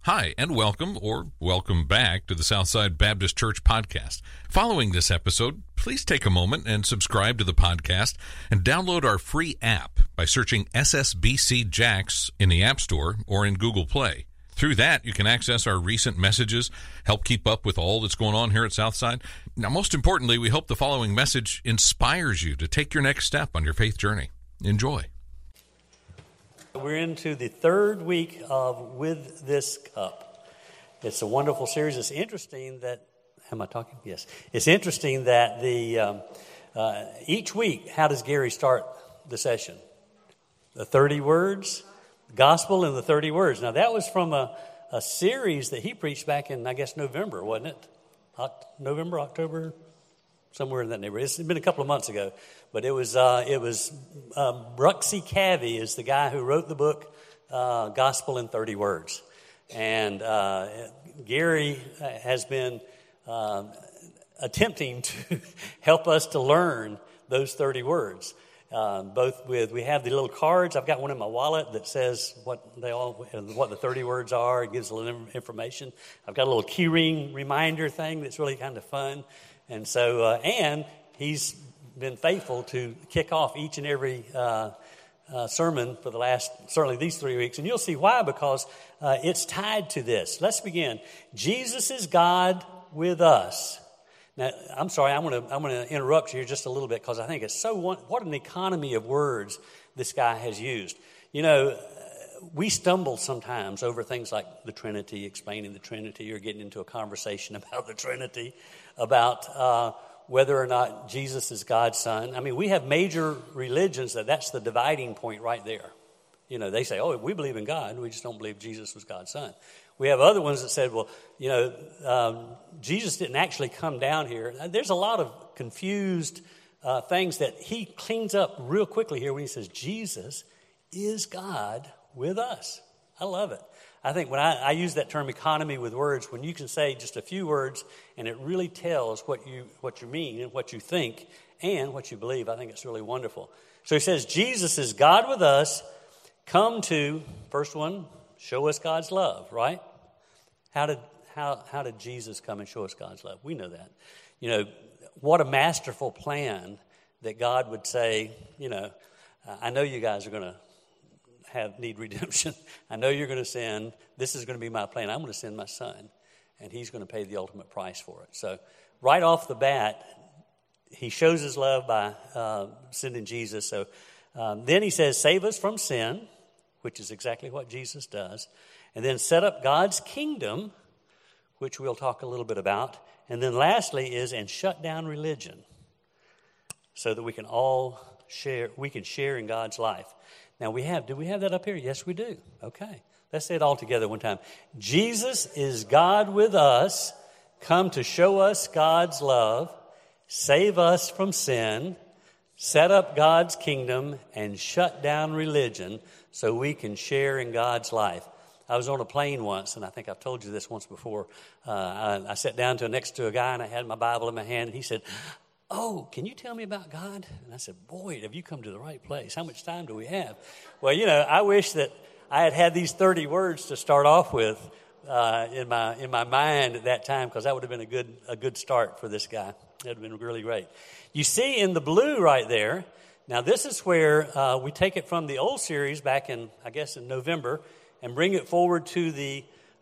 Hi, and welcome back to the Southside Baptist Church podcast. Following this episode, please take a moment and subscribe to the podcast and download our free app by searching SSBC Jax in the App Store or in Google Play. Through that, you can access our recent messages, help keep up with all that's going on here at Southside. Now, most importantly, we hope the following message inspires you to take your next step on your faith journey. Enjoy. We're into the third week of With This Cup. It's a wonderful series. It's interesting that, am I talking? Yes. It's interesting that each week, how does Gary start the session? The 30 words, gospel in the 30 words. Now that was from a series that he preached back in, I guess, November, wasn't it? November, October, somewhere in that neighborhood. It's been a couple of months ago. But it was Bruxy Cavey is the guy who wrote the book, Gospel in 30 Words. And Gary has been attempting to help us to learn those 30 words. We have the little cards. I've got one in my wallet that says what the 30 words are. It gives a little information. I've got a little key ring reminder thing that's really kind of fun. And so, and he's been faithful to kick off each and every sermon for the last, certainly these 3 weeks. And you'll see why, because it's tied to this. Let's begin. Jesus is God with us. Now, I'm sorry, I'm going to interrupt you here just a little bit, because I think it's what an economy of words this guy has used. You know, we stumble sometimes over things like the Trinity, explaining the Trinity, or getting into a conversation about the Trinity, about whether or not Jesus is God's son. I mean, we have major religions that's the dividing point right there. You know, they say, oh, we believe in God, we just don't believe Jesus was God's son. We have other ones that said, well, you know, Jesus didn't actually come down here. There's a lot of confused things that he cleans up real quickly here when he says, Jesus is God with us. I love it. I think when I use that term economy with words, when you can say just a few words and it really tells what you mean and what you think and what you believe, I think it's really wonderful. So he says, Jesus is God with us. Come to, first one, show us God's love, right? How did Jesus come and show us God's love? We know that. You know, what a masterful plan that God would say, you know, I know you guys are going to need redemption. I know you're going to sin. This is going to be my plan. I'm going to send my son, and he's going to pay the ultimate price for it. So right off the bat, he shows his love by sending Jesus. So then he says, save us from sin, which is exactly what Jesus does, and then set up God's kingdom, which we'll talk a little bit about, and then lastly is, and shut down religion so that we can all share in God's life. Now do we have that up here? Yes, we do. Okay. Let's say it all together one time. Jesus is God with us, come to show us God's love, save us from sin, set up God's kingdom, and shut down religion so we can share in God's life. I was on a plane once, and I think I've told you this once before. I sat down next to a guy, and I had my Bible in my hand, and he said, oh, can you tell me about God? And I said, boy, have you come to the right place. How much time do we have? Well, you know, I wish that I had these 30 words to start off with in my mind at that time, because that would have been a good start for this guy. That would have been really great. You see in the blue right there, now this is where we take it from the old series back in November, and bring it forward to the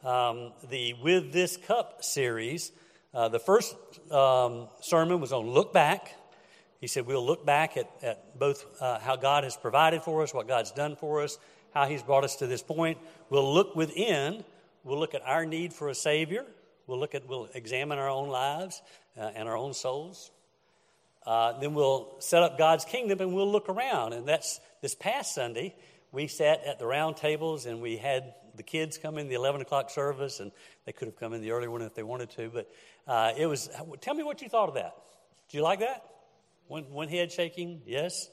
With This Cup series. The first sermon was on look back. He said we'll look back at both how God has provided for us, what God's done for us, how he's brought us to this point. We'll look within. We'll look at our need for a Savior. We'll examine our own lives and our own souls. Then we'll set up God's kingdom, and we'll look around. And that's this past Sunday, we sat at the round tables, and we had the kids come in the 11 o'clock service, and they could have come in the earlier one if they wanted to. But tell me what you thought of that. Did you like that? One head shaking, yes?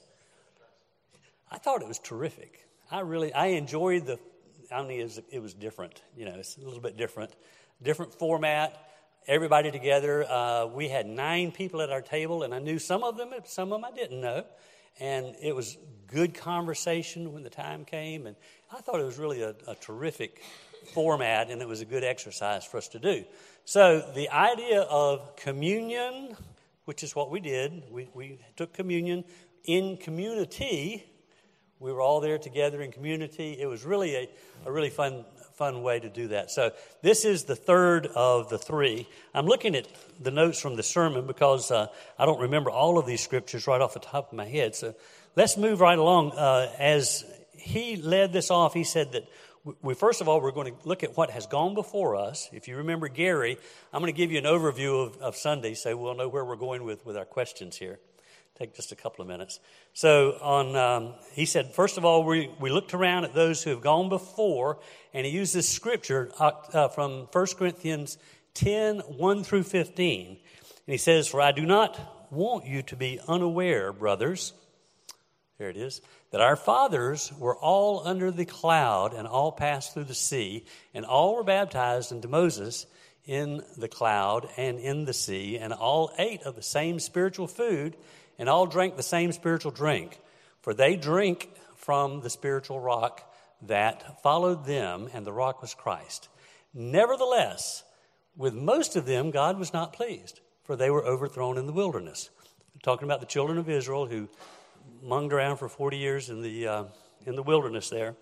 I thought it was terrific. I enjoyed it was different. You know, it's a little bit different format. Everybody together. We had 9 people at our table, and I knew some of them I didn't know. And it was good conversation when the time came. And I thought it was really a terrific format, and it was a good exercise for us to do. So the idea of communion, which is what we did, we took communion in community. We were all there together in community. It was really a really fun way to do that. So this is the third of the three. I'm looking at the notes from the sermon because I don't remember all of these scriptures right off the top of my head. So let's move right along. As he led this off, he said that first of all, we're going to look at what has gone before us. If you remember Gary, I'm going to give you an overview of Sunday so we'll know where we're going with our questions here. Take just a couple of minutes. So he said, first of all, we looked around at those who have gone before, and he used this scripture from 1 Corinthians 10, 1 through 15. And he says, "For I do not want you to be unaware, brothers," there it is, "that our fathers were all under the cloud and all passed through the sea, and all were baptized into Moses in the cloud and in the sea, and all ate of the same spiritual food, and all drank the same spiritual drink. For they drink from the spiritual rock that followed them, and the rock was Christ. Nevertheless, with most of them God was not pleased, for they were overthrown in the wilderness." We're talking about the children of Israel who munged around for 40 years in the wilderness there.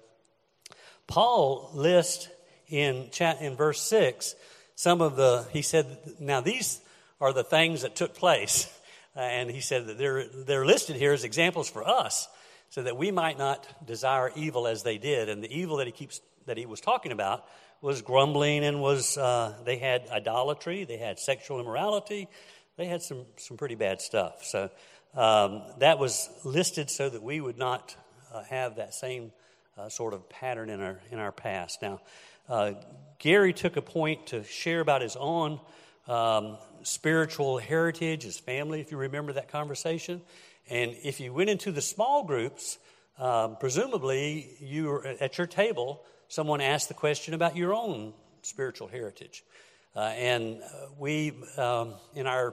Paul lists in verse 6 he said, now these are the things that took place. And he said that they're listed here as examples for us so that we might not desire evil as they did. And the evil that he was talking about was grumbling and they had idolatry, they had sexual immorality, they had some pretty bad stuff. So that was listed so that we would not have that same sort of pattern in our past. Now, Gary took a point to share about his own spiritual heritage, his family, if you remember that conversation. And if you went into the small groups, presumably you were at your table, someone asked the question about your own spiritual heritage. And we, in our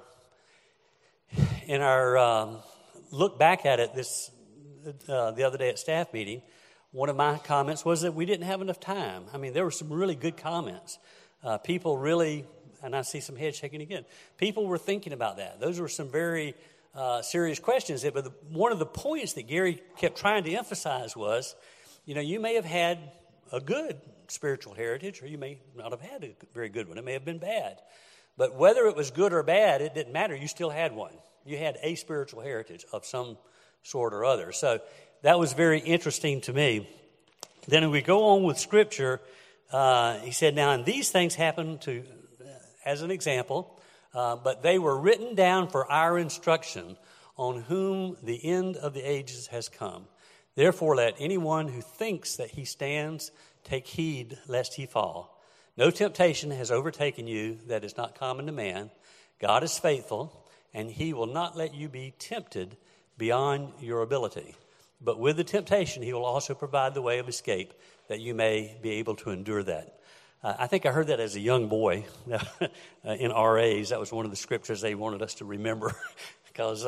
look back at it the other day at staff meeting, one of my comments was that we didn't have enough time. I mean, there were some really good comments. People really, and I see some heads shaking again, people were thinking about that. Those were some very serious questions. But one of the points that Gary kept trying to emphasize was, you may have had a good spiritual heritage, or you may not have had a very good one. It may have been bad. But whether it was good or bad, it didn't matter. You still had one. You had a spiritual heritage of some sort or other. So that was very interesting to me. Then as we go on with Scripture, he said, now, and these things happened to, as an example, but they were written down for our instruction, on whom the end of the ages has come. Therefore, let anyone who thinks that he stands take heed lest he fall. No temptation has overtaken you that is not common to man. God is faithful, and he will not let you be tempted beyond your ability. But with the temptation, he will also provide the way of escape, that you may be able to endure that. I think I heard that as a young boy in RAs. That was one of the scriptures they wanted us to remember because,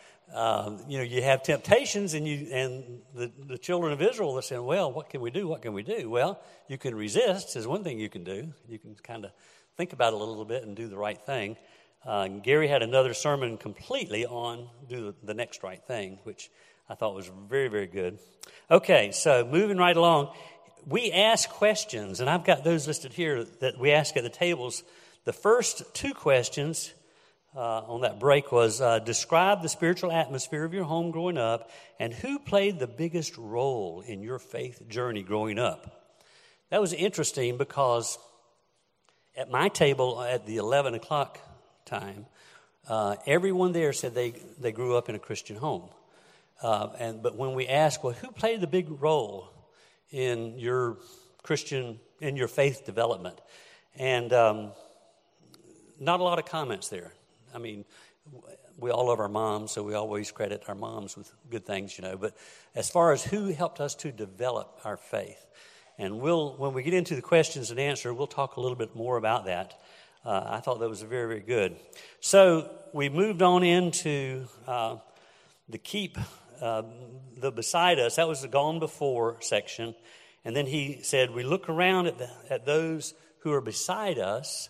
you have temptations and the children of Israel are saying, well, what can we do? What can we do? Well, you can resist is one thing you can do. You can kind of think about it a little bit and do the right thing. Gary had another sermon completely on do the next right thing, which I thought was very, very good. Okay, so moving right along, we ask questions, and I've got those listed here that we ask at the tables. The first two questions on that break was, describe the spiritual atmosphere of your home growing up, and who played the biggest role in your faith journey growing up? That was interesting because at my table at the 11 o'clock time, everyone there said they grew up in a Christian home. But when we asked, well, who played the big role in your faith development? And not a lot of comments there. I mean, we all love our moms, so we always credit our moms with good things, But as far as who helped us to develop our faith, and when we get into the questions and answer, we'll talk a little bit more about that. I thought that was very, very good. So we moved on into the keep, the beside us. That was the gone before section. And then he said, we look around at those who are beside us.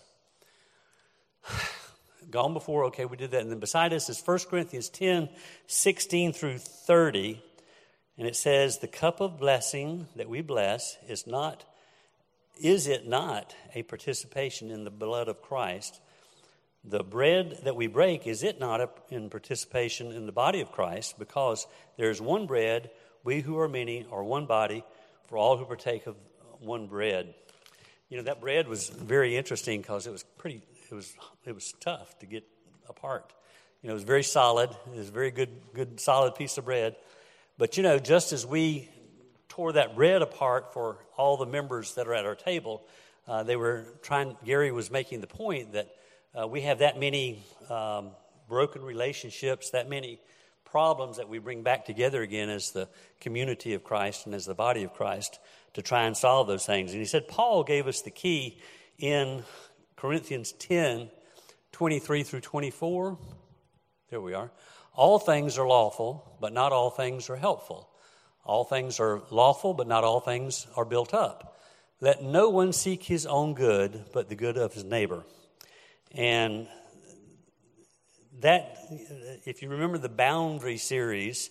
Gone before, okay, we did that. And then beside us is 1 Corinthians 10, 16 through 30. And it says, the cup of blessing that we bless is it not a participation in the blood of Christ? The bread that we break, is it not in participation in the body of Christ? Because there is one bread, we who are many are one body, for all who partake of one bread. You know, that bread was very interesting because it was tough to get apart. You know, it was very solid. It was a very good solid piece of bread. But, you know, just as we tore that bread apart for all the members that are at our table, Gary was making the point that we have that many broken relationships, that many problems that we bring back together again as the community of Christ and as the body of Christ to try and solve those things. And he said Paul gave us the key in Corinthians 10, 23 through 24. There we are. All things are lawful, but not all things are helpful. All things are lawful, but not all things are built up. Let no one seek his own good, but the good of his neighbor. And that, if you remember the boundary series,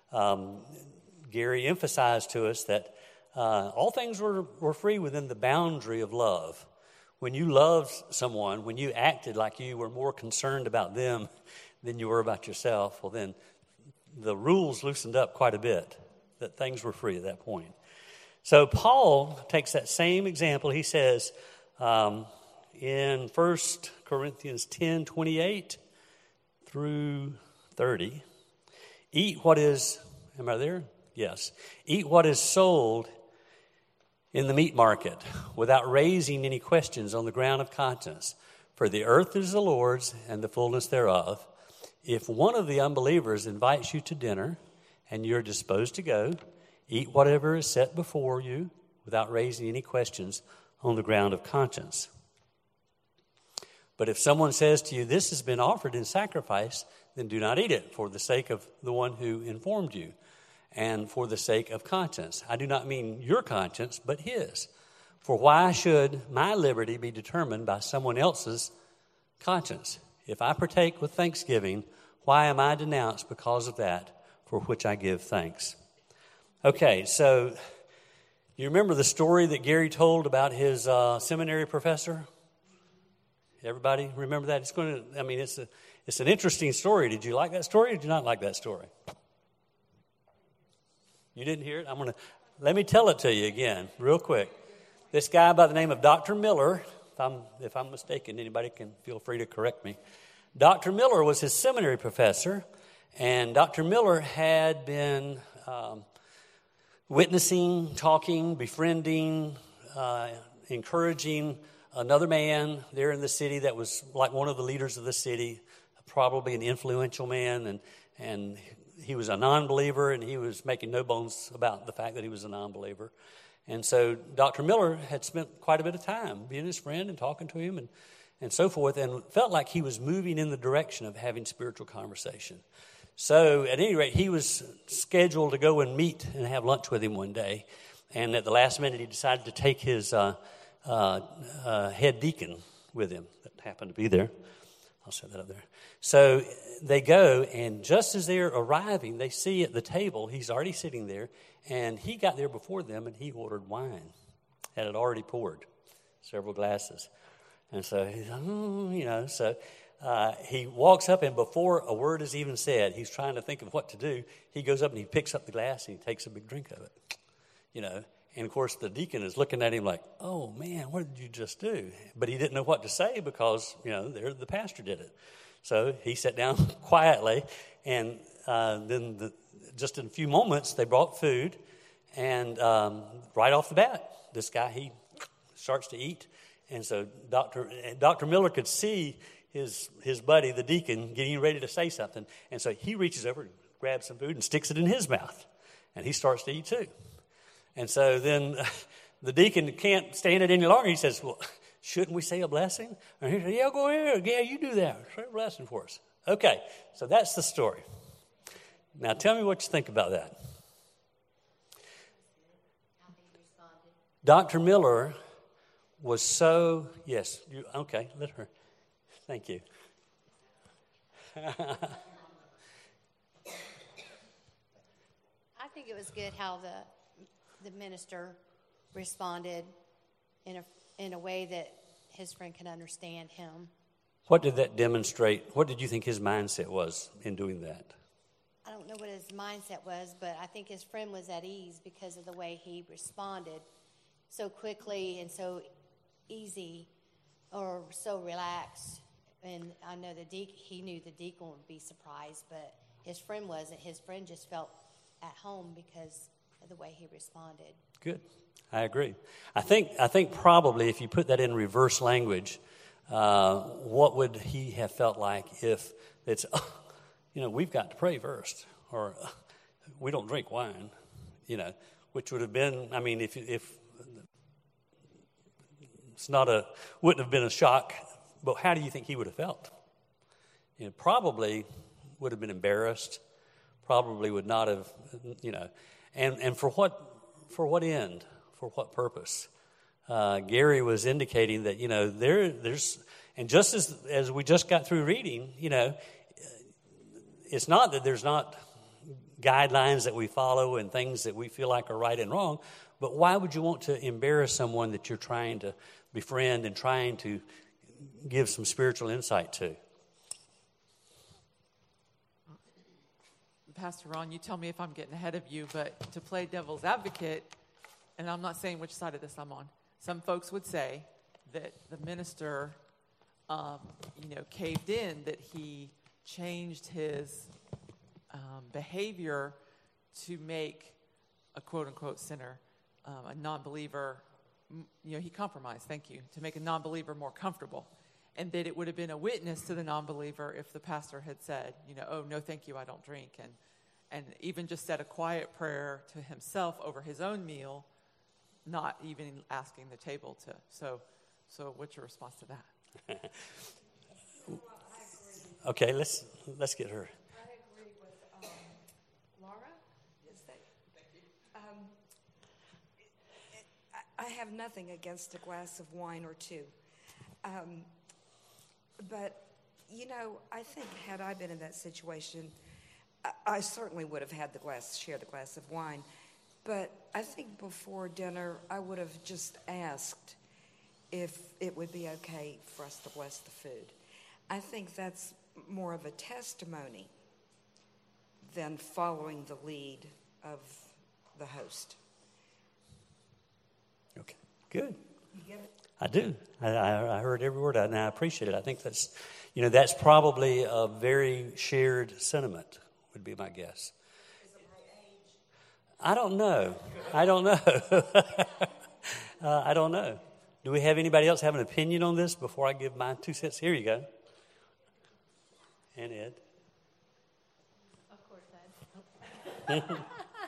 Gary emphasized to us that all things were free within the boundary of love. When you loved someone, when you acted like you were more concerned about them than you were about yourself, well then the rules loosened up quite a bit, that things were free at that point. So Paul takes that same example. He says in 1 Corinthians 10, 28 through 30, eat what is, am I there? Yes. Eat what is sold in the meat market without raising any questions on the ground of conscience. For the earth is the Lord's and the fullness thereof. If one of the unbelievers invites you to dinner and you're disposed to go, eat whatever is set before you without raising any questions on the ground of conscience. But if someone says to you, this has been offered in sacrifice, then do not eat it for the sake of the one who informed you and for the sake of conscience. I do not mean your conscience, but his. For why should my liberty be determined by someone else's conscience? If I partake with thanksgiving, why am I denounced because of that for which I give thanks? Okay, so you remember the story that Gary told about his seminary professor? Everybody remember that? It's an interesting story. Did you like that story or did you not like that story? You didn't hear it? Let me tell it to you again, real quick. This guy by the name of Dr. Miller, if I'm mistaken, anybody can feel free to correct me. Dr. Miller was his seminary professor, and Dr. Miller had been witnessing, talking, befriending, encouraging another man there in the city that was like one of the leaders of the city, probably an influential man, and he was a non-believer, and he was making no bones about the fact that he was a non-believer. And so Dr. Miller had spent quite a bit of time being his friend and talking to him and so forth, and felt like he was moving in the direction of having spiritual conversation. So at any rate, he was scheduled to go and meet and have lunch with him one day. And at the last minute, he decided to take his head deacon with him that happened to be there. I'll set that up there. So they go, and just as they're arriving, they see at the table, he's already sitting there, and he got there before them, and he ordered wine. And had already poured several glasses. And so, he walks up, and before a word is even said, he's trying to think of what to do. He goes up and he picks up the glass and he takes a big drink of it, And, of course, the deacon is looking at him like, oh, man, what did you just do? But he didn't know what to say because, the pastor did it. So he sat down quietly, and then just in a few moments, they brought food. And right off the bat, this guy, he starts to eat. And so Dr. Miller could see his buddy, the deacon, getting ready to say something. And so he reaches over and grabs some food and sticks it in his mouth. And he starts to eat too. And so then the deacon can't stand it any longer. He says, well, shouldn't we say a blessing? And he said, yeah, go ahead. Yeah, you do that. Say a blessing for us. Okay, so that's the story. Now tell me what you think about that. How he responds Dr. Miller was so, yes, okay, let her. Thank you. I think it was good how the minister responded in a way that his friend could understand him. What did that demonstrate? What did you think his mindset was in doing that? I don't know what his mindset was, but I think his friend was at ease because of the way he responded so quickly and so easy or so relaxed. And I know he knew the deacon would be surprised, but his friend wasn't. His friend just felt at home because of the way he responded. Good. I agree. I think probably if you put that in reverse language, what would he have felt like if it's, we've got to pray first, or we don't drink wine, which would have been, if it's wouldn't have been a shock, but how do you think he would have felt? Probably would have been embarrassed, probably would not have, and for what end? For what purpose? Gary was indicating that, there's, and just as we just got through reading, it's not that there's not guidelines that we follow and things that we feel like are right and wrong, but why would you want to embarrass someone that you're trying to befriend and trying to give some spiritual insight to? Pastor Ron, you tell me if I'm getting ahead of you, but to play devil's advocate, and I'm not saying which side of this I'm on, some folks would say that the minister, caved in, that he changed his behavior to make a quote-unquote sinner, a non-believer, he compromised, thank you, to make a non-believer more comfortable. And that it would have been a witness to the non-believer if the pastor had said, oh, no, thank you, I don't drink. And even just said a quiet prayer to himself over his own meal, not even asking the table to. So what's your response to that? Okay, let's get her. I agree with Laura. Is that? Thank you. I have nothing against a glass of wine or two. But, I think had I been in that situation, I certainly would have had shared the glass of wine. But I think before dinner, I would have just asked if it would be okay for us to bless the food. I think that's more of a testimony than following the lead of the host. Okay, good. You get it? I do. I heard every word, and I appreciate it. I think that's probably a very shared sentiment, would be my guess. Is it my age? I don't know. I don't know. Do we have anybody else have an opinion on this before I give my 2 cents? Here you go. And Ed. Of course, Ed.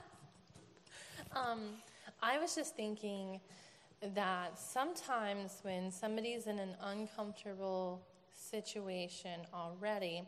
I was just thinking that sometimes when somebody's in an uncomfortable situation already,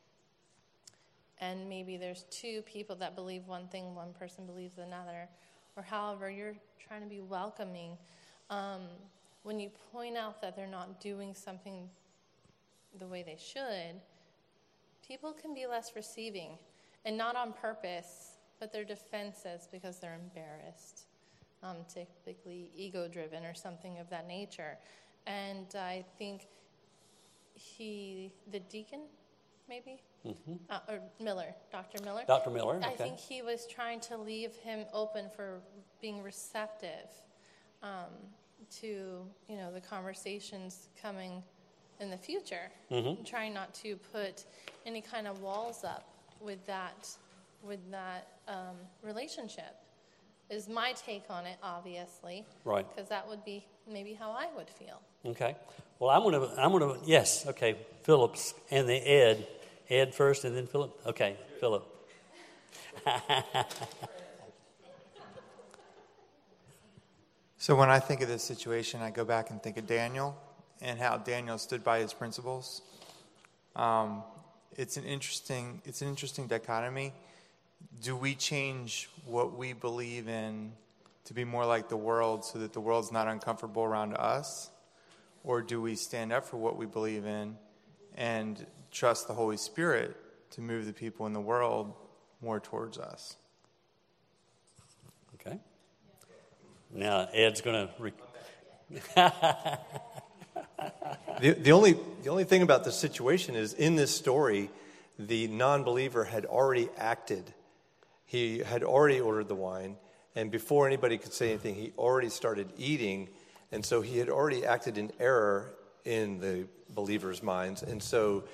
and maybe there's two people that believe one thing, one person believes another, or however you're trying to be welcoming, when you point out that they're not doing something the way they should, people can be less receiving, and not on purpose, but they're defensive because they're embarrassed, typically ego-driven or something of that nature. And I think the deacon, maybe? Mm-hmm. Or Miller, Dr. Miller? Dr. Miller, okay. I think he was trying to leave him open for being receptive to, the conversations coming in the future. Mm-hmm. And trying not to put any kind of walls up with that relationship is my take on it, obviously. Right. Because that would be maybe how I would feel. Okay. Well, I'm gonna. Yes. Okay. Phillips and the Ed. Ed first, and then Philip. Okay, Philip. So when I think of this situation, I go back and think of Daniel and how Daniel stood by his principles. It's an interesting dichotomy. Do we change what we believe in to be more like the world so that the world's not uncomfortable around us? Or do we stand up for what we believe in and trust the Holy Spirit to move the people in the world more towards us? Okay. Now, Ed's going to... The only thing about this situation is, in this story, the non-believer had already acted. He had already ordered the wine, and before anybody could say anything, he already started eating, and so he had already acted in error in the believers' minds, and so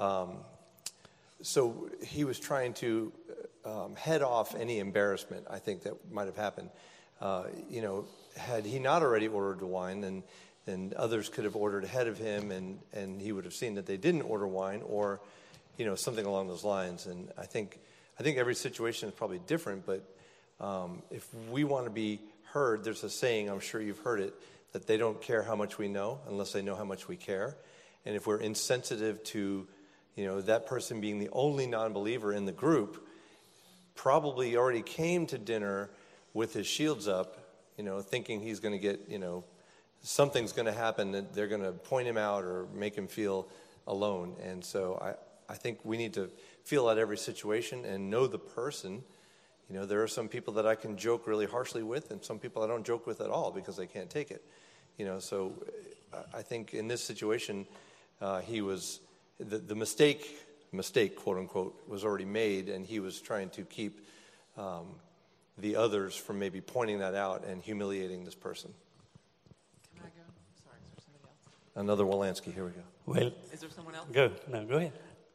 he was trying to head off any embarrassment, I think, that might have happened. Had he not already ordered the wine, then others could have ordered ahead of him, and he would have seen that they didn't order wine, or something along those lines. And I think every situation is probably different, but if we want to be heard, there's a saying, I'm sure you've heard it, that they don't care how much we know unless they know how much we care. And if we're insensitive to that person being the only non-believer in the group, probably already came to dinner with his shields up, thinking he's going to get, something's going to happen, that they're going to point him out or make him feel alone. And so I think we need to feel out every situation and know the person. There are some people that I can joke really harshly with, and some people I don't joke with at all because they can't take it. So I think in this situation, he was, the mistake, quote unquote, was already made, and he was trying to keep the others from maybe pointing that out and humiliating this person. Can I go? Sorry, is there somebody else? Another Wolanski, here we go. Well, Is there someone else? go ahead.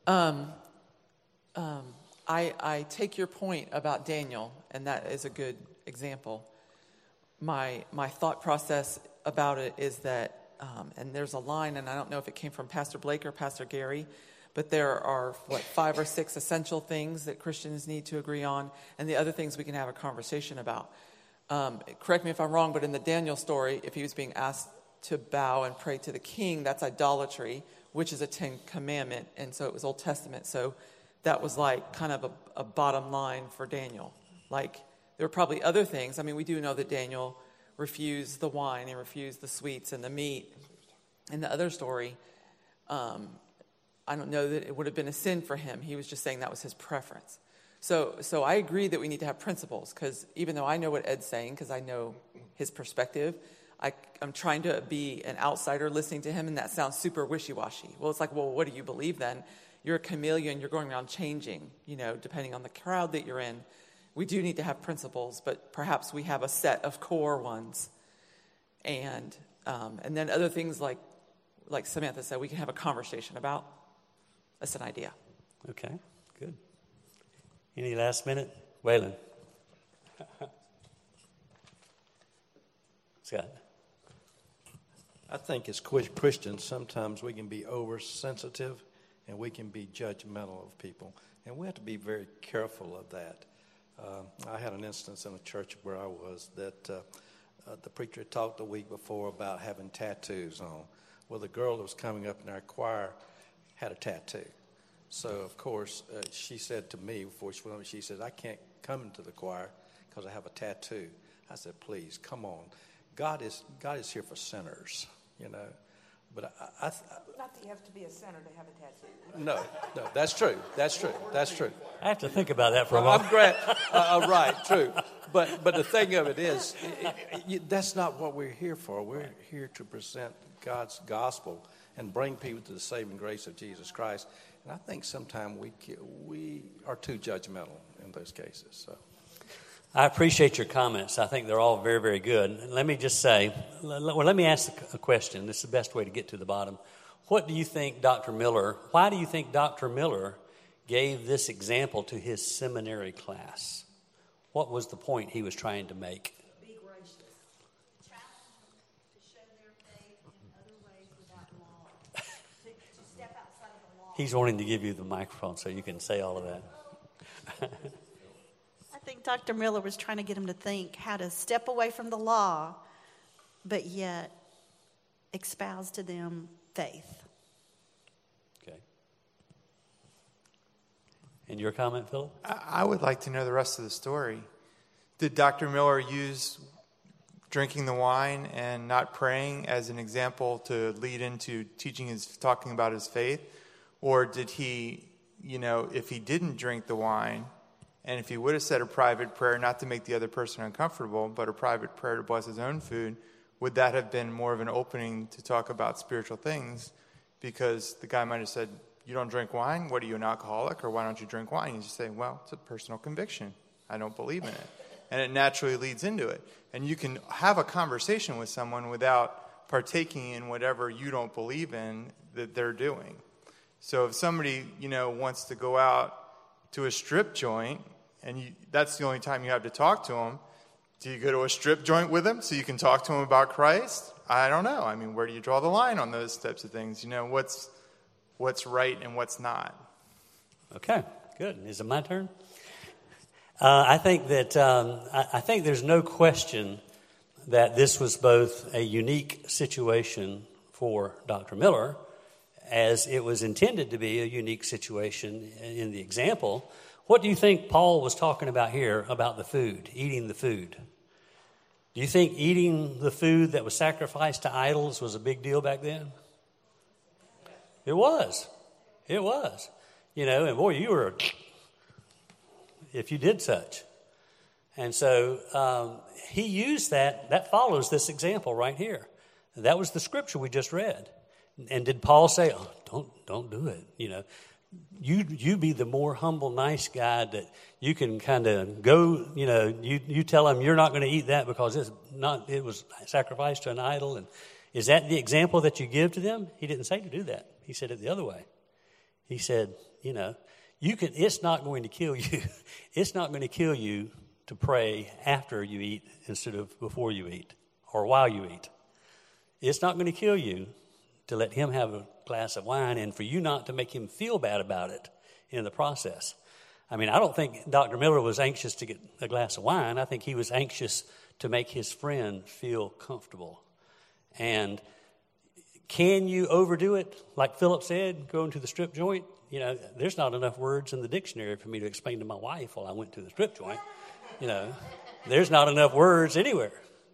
I take your point about Daniel, and that is a good example. My thought process about it is that, and there's a line, and I don't know if it came from Pastor Blake or Pastor Gary, but there are, 5 or 6 essential things that Christians need to agree on, and the other things we can have a conversation about. Correct me if I'm wrong, but in the Daniel story, if he was being asked to bow and pray to the king, that's idolatry, which is a 10 commandment, and so it was Old Testament. So that was kind of a bottom line for Daniel. There were probably other things. I mean, we do know that Daniel refused the wine and refused the sweets and the meat. In the other story, I don't know that it would have been a sin for him. He was just saying that was his preference. So I agree that we need to have principles, because even though I know what Ed's saying, because I know his perspective, I'm trying to be an outsider listening to him, and that sounds super wishy-washy. Well, it's what do you believe then? You're a chameleon. You're going around changing, depending on the crowd that you're in. We do need to have principles, but perhaps we have a set of core ones. And then other things like Samantha said, we can have a conversation about. That's an idea. Okay, good. Any last minute? Waylon. Scott. I think as Christians, sometimes we can be oversensitive and we can be judgmental of people. And we have to be very careful of that. I had an instance in a church where I was that the preacher talked the week before about having tattoos on. Well, the girl that was coming up in our choir had a tattoo. So, of course, she said to me before she went on, she said, I can't come into the choir because I have a tattoo. I said, please, come on. God is here for sinners, But not that you have to be a sinner to have a tattoo. No, that's true. That's true. I have to think about that for a moment. I'm glad. Right, true. But the thing of it is, that's not what we're here for. We're here to present God's gospel and bring people to the saving grace of Jesus Christ. And I think sometimes we are too judgmental in those cases. So. I appreciate your comments. I think they're all very, very good. Let me just say, let me ask a question. This is the best way to get to the bottom. Why do you think Dr. Miller gave this example to his seminary class? What was the point he was trying to make? Be gracious. Challenge them to show their faith in other ways without law. To step outside of the law. He's wanting to give you the microphone so you can say all of that. I think Dr. Miller was trying to get him to think how to step away from the law, but yet espouse to them faith. Okay. And your comment, Philip? I would like to know the rest of the story. Did Dr. Miller use drinking the wine and not praying as an example to lead into talking about his faith? Or did he, if he didn't drink the wine, and if he would have said a private prayer, not to make the other person uncomfortable, but a private prayer to bless his own food, would that have been more of an opening to talk about spiritual things? Because the guy might have said, you don't drink wine? What, are you an alcoholic? Or why don't you drink wine? You just say, well, it's a personal conviction. I don't believe in it. And it naturally leads into it. And you can have a conversation with someone without partaking in whatever you don't believe in that they're doing. So if somebody, wants to go out to a strip joint, and that's the only time you have to talk to them, do you go to a strip joint with them so you can talk to them about Christ? I don't know. I mean, where do you draw the line on those types of things? What's right and what's not? Okay, good. Is it my turn? I think that I think there's no question that this was both a unique situation for Dr. Miller, as it was intended to be a unique situation in the example. What do you think Paul was talking about here about the food, eating the food? Do you think eating the food that was sacrificed to idols was a big deal back then? It was. It was. And boy, you were, if you did such. And so he used that follows this example right here. That was the scripture we just read. And did Paul say, don't do it, You be the more humble, nice guy that you can kind of go, you tell him you're not going to eat that because it was sacrificed to an idol. And is that the example that you give to them? He didn't say to do that. He said it the other way. He said, it's not going to kill you. It's not going to kill you to pray after you eat instead of before you eat or while you eat. It's not going to kill you to let him have a glass of wine and for you not to make him feel bad about it in the process. I mean, I don't think Dr. Miller was anxious to get a glass of wine. I think he was anxious to make his friend feel comfortable. And can you overdo it? Like Philip said, going to the strip joint. There's not enough words in the dictionary for me to explain to my wife while I went to the strip joint. There's not enough words anywhere.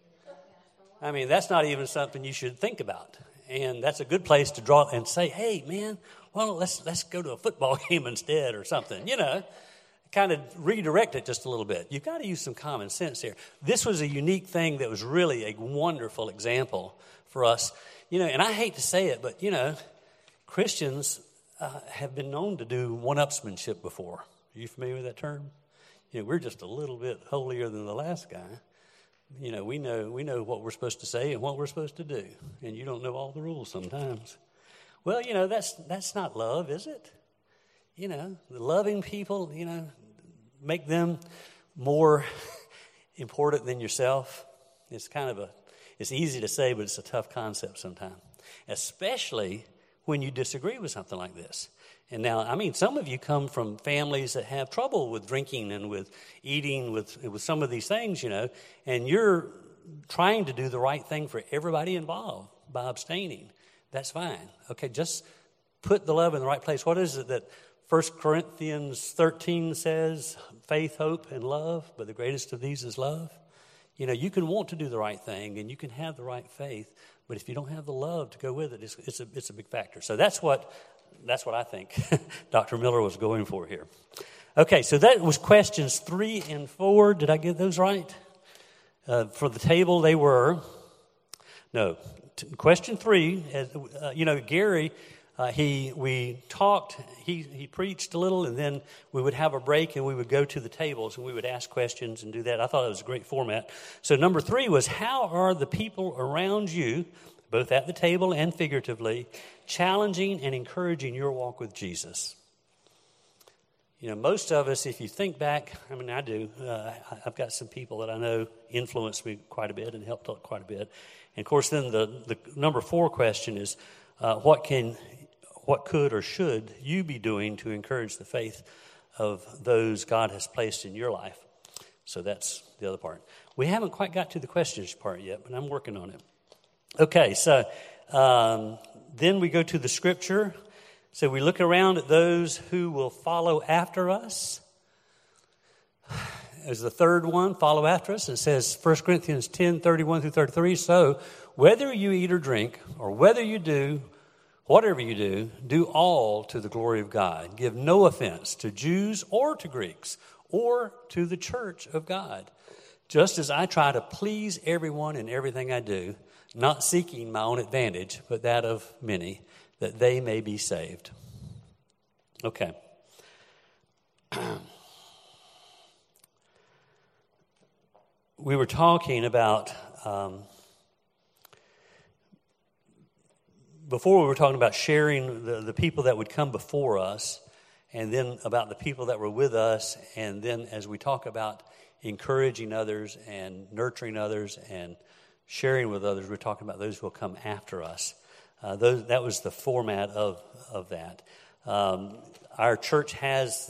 I mean, that's not even something you should think about. And that's a good place to draw and say, hey, man, well, let's go to a football game instead or something, kind of redirect it just a little bit. You've got to use some common sense here. This was a unique thing that was really a wonderful example for us. And I hate to say it, but, Christians have been known to do one-upsmanship before. Are you familiar with that term? We're just a little bit holier than the last guy. We know what we're supposed to say and what we're supposed to do, and you don't know all the rules sometimes. Well, that's not love, is it? Loving people, make them more important than yourself. It's it's easy to say, but it's a tough concept sometimes, especially when you disagree with something like this. And now, some of you come from families that have trouble with drinking and with eating, with some of these things, and you're trying to do the right thing for everybody involved by abstaining. That's fine. Okay, just put the love in the right place. What is it that 1 Corinthians 13 says? Faith, hope, and love, but the greatest of these is love. You can want to do the right thing and you can have the right faith, but if you don't have the love to go with it, it's a big factor. So that's what I think Dr. Miller was going for here. Okay, so that was questions 3 and 4. Did I get those right? For the table, they were, question 3, Gary, we talked, he preached a little, and then we would have a break and we would go to the tables and we would ask questions and do that. I thought it was a great format. So number 3 was, how are the people around you, both at the table and figuratively, challenging and encouraging your walk with Jesus? Most of us, if you think back, I do. I've got some people that I know influenced me quite a bit and helped out quite a bit. And of course, then the number 4 question is, what could or should you be doing to encourage the faith of those God has placed in your life? So that's the other part. We haven't quite got to the questions part yet, but I'm working on it. Okay, so then we go to the scripture. So we look around at those who will follow after us. as the third one, follow after us. It says 1 Corinthians 10:31 through 33. So whether you eat or drink, or whether you do, whatever you do, do all to the glory of God. Give no offense to Jews or to Greeks or to the church of God, just as I try to please everyone in everything I do, not seeking my own advantage, but that of many, that they may be saved. Okay. We were talking about, before we were talking about sharing the people that would come before us, and then about the people that were with us, and then as we talk about encouraging others and nurturing others and sharing with others, we're talking about those who will come after us. That was the format of that. Our church has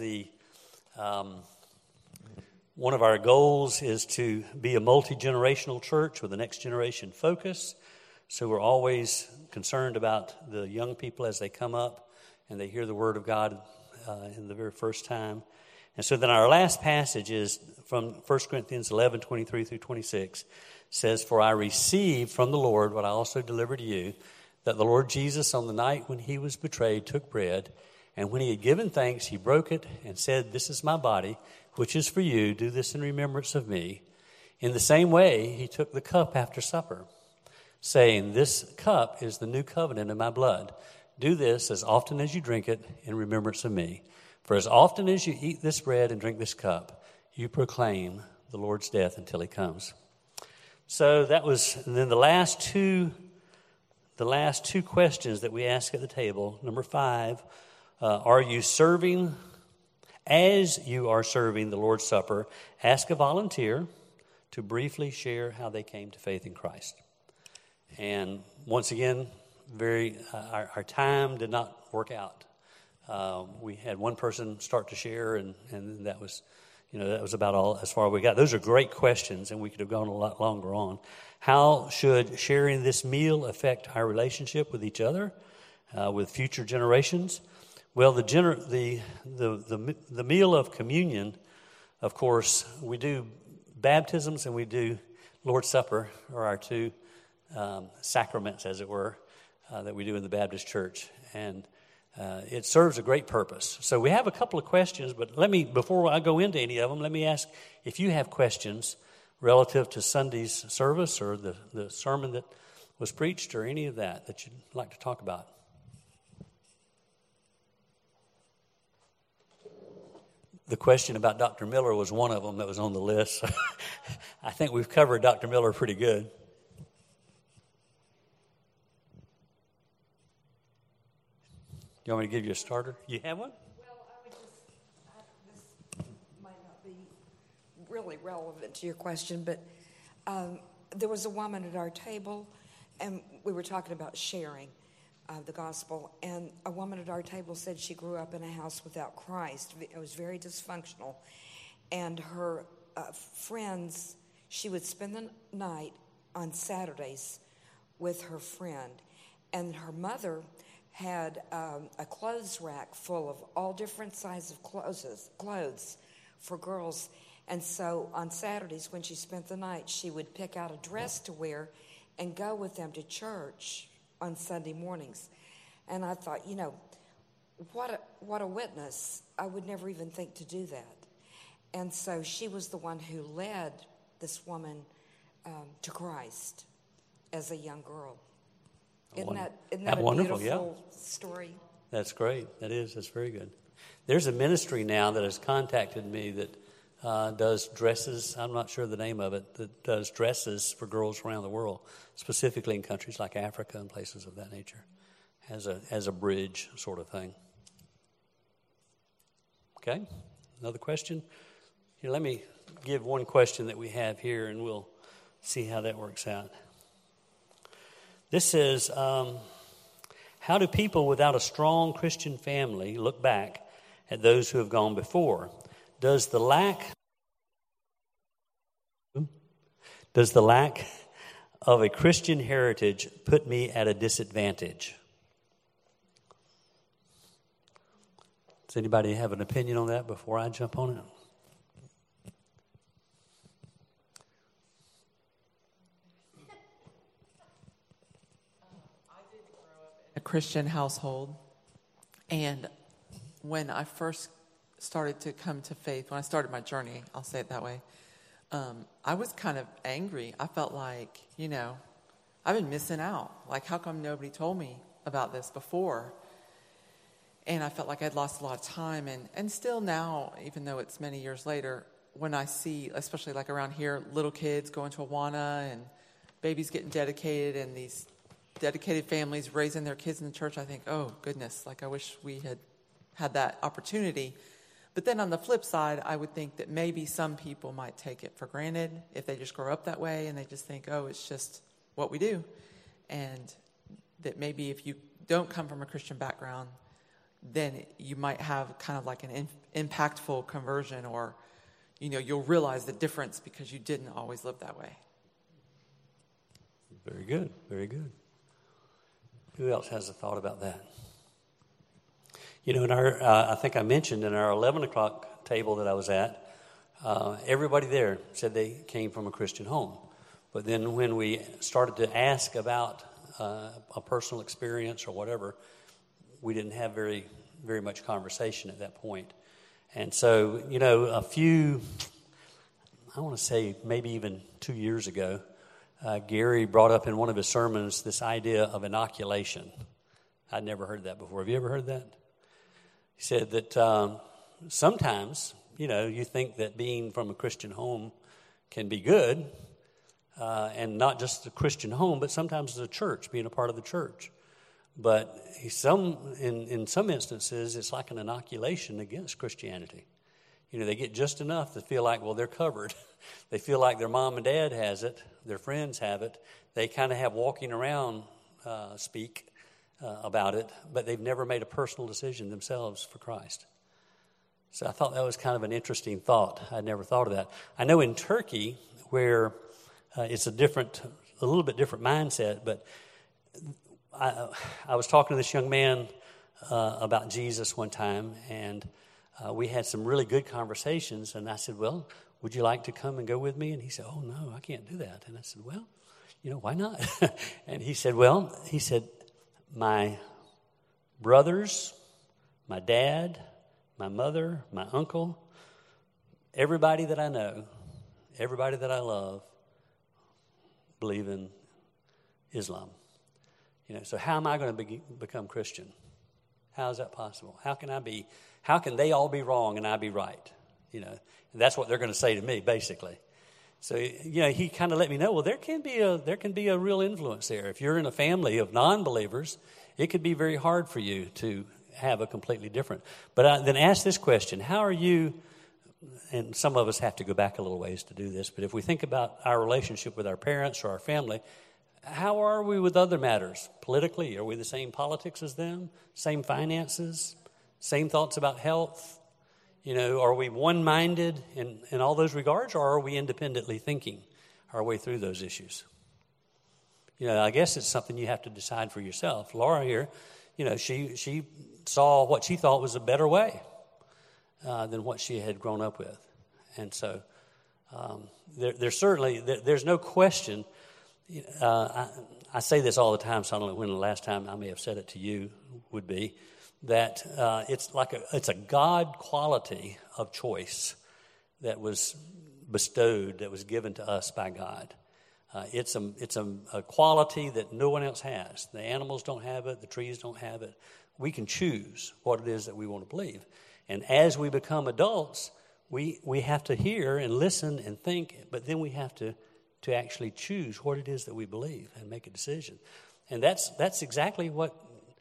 one of our goals is to be a multi-generational church with a next generation focus. So we're always concerned about the young people as they come up and they hear the word of God in the very first time. And so then our last passage is from 1 Corinthians 11:23 through 26. Says, "For I received from the Lord what I also delivered to you, that the Lord Jesus on the night when he was betrayed took bread, and when he had given thanks, he broke it and said, 'This is my body, which is for you. Do this in remembrance of me.' In the same way, he took the cup after supper, saying, 'This cup is the new covenant in my blood. Do this as often as you drink it in remembrance of me. For as often as you eat this bread and drink this cup, you proclaim the Lord's death until he comes.'" So that was, and then the last two questions that we ask at the table. Number 5, are you serving? As you are serving the Lord's Supper, ask a volunteer to briefly share how they came to faith in Christ. And once again, our time did not work out. We had one person start to share, and that was about all as far as we got. Those are great questions, and we could have gone a lot longer on. How should sharing this meal affect our relationship with each other, with future generations? Well, the meal of communion, of course, we do baptisms and we do Lord's Supper, are our two sacraments, as it were, that we do in the Baptist Church, and it serves a great purpose. So we have a couple of questions, but before I go into any of them, let me ask if you have questions relative to Sunday's service or the sermon that was preached or any of that you'd like to talk about. The question about Dr. Miller was one of them that was on the list. I think we've covered Dr. Miller pretty good. You want me to give you a starter? You have one? Well, this might not be really relevant to your question, but there was a woman at our table, and we were talking about sharing the gospel, and a woman at our table said she grew up in a house without Christ. It was very dysfunctional, and her friends, she would spend the night on Saturdays with her friend, and her mother had a clothes rack full of all different sizes of clothes for girls. And so on Saturdays when she spent the night, she would pick out a dress to wear and go with them to church on Sunday mornings. And I thought, what a witness. I would never even think to do that. And so she was the one who led this woman to Christ as a young girl. Isn't that a wonderful, beautiful story? That's great. That is. That's very good. There's a ministry now that has contacted me that does dresses. I'm not sure the name of it. That does dresses for girls around the world, specifically in countries like Africa and places of that nature, as a bridge sort of thing. Okay. Another question. Here, let me give one question that we have here, and we'll see how that works out. This says, how do people without a strong Christian family look back at those who have gone before? Does the lack of a Christian heritage put me at a disadvantage? Does anybody have an opinion on that before I jump on it? Christian household. And when I first started to come to faith, when I started my journey, I'll say it that way, I was kind of angry. I felt like, I've been missing out. Like, how come nobody told me about this before? And I felt like I'd lost a lot of time. And still now, even though it's many years later, when I see, especially like around here, little kids going to Awana and babies getting dedicated and these dedicated families raising their kids in the church, I think, oh, goodness, like I wish we had had that opportunity. But then on the flip side, I would think that maybe some people might take it for granted if they just grow up that way and they just think, oh, it's just what we do. And that maybe if you don't come from a Christian background, then you might have kind of like an impactful conversion, or, you'll realize the difference because you didn't always live that way. Very good, very good. Who else has a thought about that? In our, I think I mentioned in our 11 o'clock table that I was at, everybody there said they came from a Christian home. But then when we started to ask about a personal experience or whatever, we didn't have very, very much conversation at that point. And so, a few, I want to say maybe even 2 years ago, Gary brought up in one of his sermons this idea of inoculation. I'd never heard that before. Have you ever heard that? He said that sometimes, you think that being from a Christian home can be good, and not just a Christian home, but sometimes the church, being a part of the church. But in some instances, it's like an inoculation against Christianity. They get just enough to feel like, well, they're covered. They feel like their mom and dad has it, their friends have it. They kind of have walking around speak about it, but they've never made a personal decision themselves for Christ. So I thought that was kind of an interesting thought. I'd never thought of that. I know in Turkey, where it's a little bit different mindset, but I was talking to this young man about Jesus one time, and we had some really good conversations, and I said, well, would you like to come and go with me? And he said, oh, no, I can't do that. And I said, well, why not? And he said, my brothers, my dad, my mother, my uncle, everybody that I know, everybody that I love, believe in Islam. So how am I going to become Christian? How is that possible? How can they all be wrong and I be right? And that's what they're going to say to me, basically. So, he kind of let me know, well, there can be a real influence there. If you're in a family of non-believers, it could be very hard for you to have a completely different. But then ask this question, how are you, and some of us have to go back a little ways to do this, but if we think about our relationship with our parents or our family, how are we with other matters? Politically, are we the same politics as them? Same finances? Same thoughts about health? Are we one-minded in all those regards, or are we independently thinking our way through those issues? I guess it's something you have to decide for yourself. Laura here, she saw what she thought was a better way than what she had grown up with. And so there's no question. I say this all the time, so I don't know when the last time I may have said it to you would be, that it's a God quality of choice that was bestowed, that was given to us by God. It's a quality that no one else has. The animals don't have it. The trees don't have it. We can choose what it is that we want to believe. And as we become adults, we have to hear and listen and think, but then we have to actually choose what it is that we believe and make a decision. And that's exactly what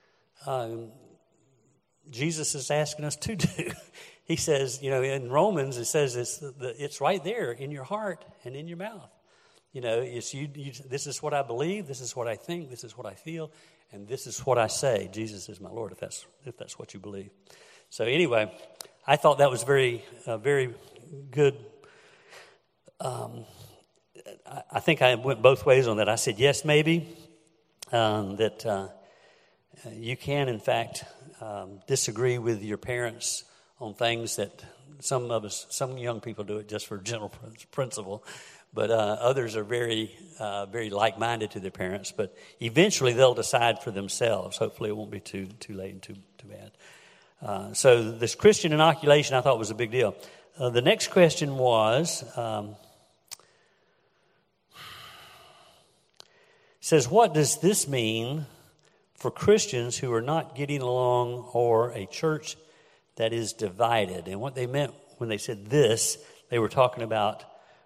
Jesus is asking us to do. He says, in Romans, it says it's right there in your heart and in your mouth. It's this is what I believe, this is what I think, this is what I feel, and this is what I say. Jesus is my Lord, if that's what you believe. So anyway, I thought that was very good. I think I went both ways on that. I said, yes, maybe, that you can, in fact, disagree with your parents on things that some young people do it just for general principle, but others are very, very like-minded to their parents. But eventually they'll decide for themselves. Hopefully it won't be too late and too bad. So this Christian inoculation I thought was a big deal. The next question was, says, what does this mean for Christians who are not getting along or a church that is divided? And what they meant when they said this, they were talking about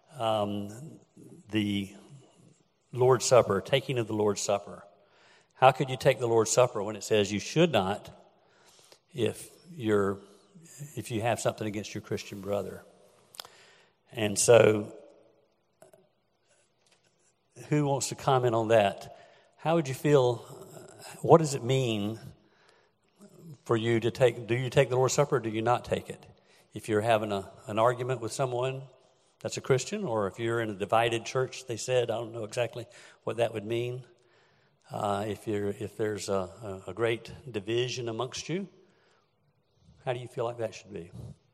the Lord's Supper, taking of the Lord's Supper. How could you take the Lord's Supper when it says you should not if you have something against your Christian brother? And so, who wants to comment on that? How would you feel? What does it mean for you to take? Do you take the Lord's Supper or do you not take it? If you're having an argument with someone that's a Christian, or if you're in a divided church, they said, I don't know exactly what that would mean. If there's a great division amongst you, how do you feel like that should be?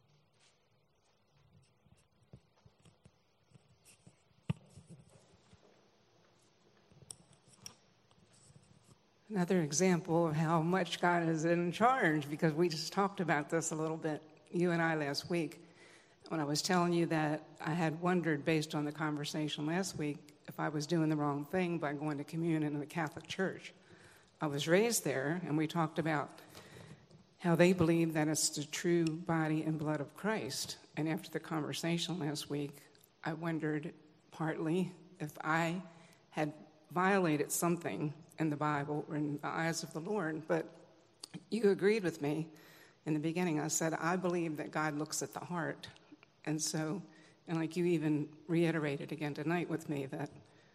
Another example of how much God is in charge, because we just talked about this a little bit, you and I, last week, when I was telling you that I had wondered, based on the conversation last week, if I was doing the wrong thing by going to communion in the Catholic Church. I was raised there, and we talked about how they believe that it's the true body and blood of Christ. And after the conversation last week, I wondered partly if I had violated something in the Bible or in the eyes of the Lord. But you agreed with me in the beginning. I said, I believe that God looks at the heart. And so, and like you even reiterated again tonight with me, that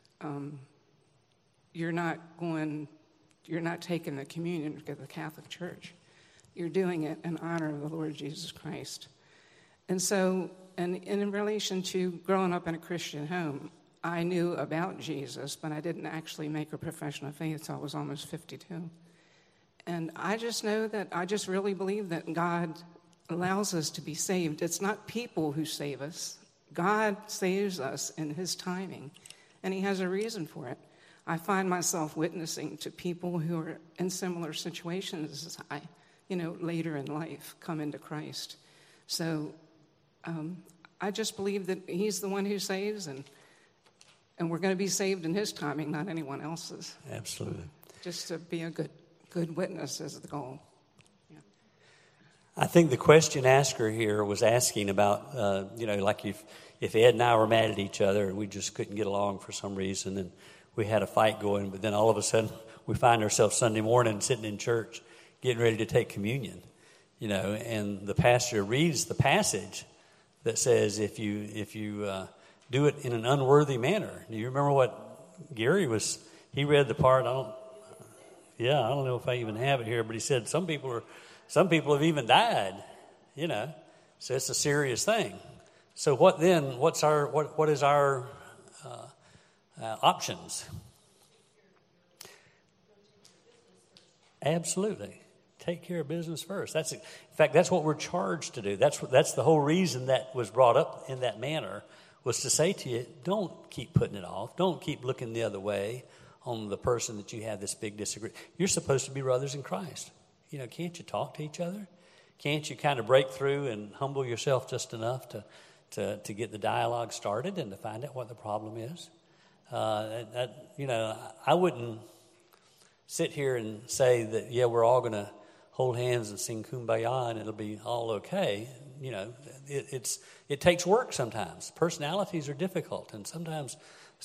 you're not taking the communion to the Catholic Church. You're doing it in honor of the Lord Jesus Christ. And so, and in relation to growing up in a Christian home, I knew about Jesus, but I didn't actually make a profession of faith until I was almost 52. And I just know that I just really believe that God allows us to be saved. It's not people who save us. God saves us in his timing, and he has a reason for it. I find myself witnessing to people who are in similar situations as I, later in life, come into Christ. So I just believe that he's the one who saves, and we're going to be saved in his timing, not anyone else's. Absolutely. Just to be a good witness is the goal. Yeah. I think the question asker here was asking about, like if Ed and I were mad at each other and we just couldn't get along for some reason and we had a fight going, but then all of a sudden we find ourselves Sunday morning sitting in church getting ready to take communion, and the pastor reads the passage that says if you do it in an unworthy manner. Do you remember what Gary he read the part, I don't know if I even have it here, but he said some people have even died, so it's a serious thing. So what is our options? Absolutely. Take care of business first. In fact, that's what we're charged to do. That's the whole reason that was brought up in that manner, was to say to you, don't keep putting it off. Don't keep looking the other way on the person that you have this big disagreement. You're supposed to be brothers in Christ. Can't you talk to each other? Can't you kind of break through and humble yourself just enough to get the dialogue started and to find out what the problem is? I wouldn't sit here and say that, we're all going to hold hands and sing Kumbaya and it'll be all okay. It takes work sometimes. Personalities are difficult, and sometimes